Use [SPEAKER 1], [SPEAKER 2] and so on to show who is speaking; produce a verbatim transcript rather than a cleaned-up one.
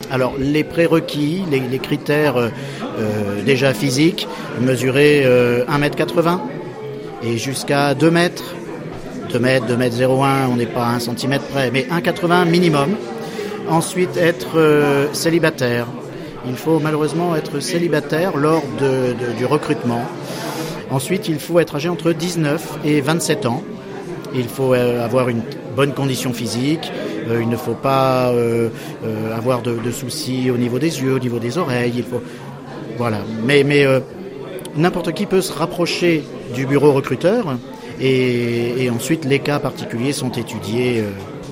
[SPEAKER 1] Alors, les prérequis, les, les critères euh, déjà physiques, mesurer euh, un mètre quatre-vingts et jusqu'à deux mètres. deux mètres, deux mètres zéro un, on n'est pas à un centimètre près, mais un mètre quatre-vingts minimum. Ensuite, être euh, célibataire. Il faut malheureusement être célibataire lors de, de, du recrutement. Ensuite, il faut être âgé entre dix-neuf et vingt-sept ans. Il faut euh, avoir une bonne condition physique. Euh, il ne faut pas euh, euh, avoir de, de soucis au niveau des yeux, au niveau des oreilles. Il faut, voilà. Mais, mais euh, n'importe qui peut se rapprocher du bureau recruteur et, et ensuite les cas particuliers sont étudiés. Euh,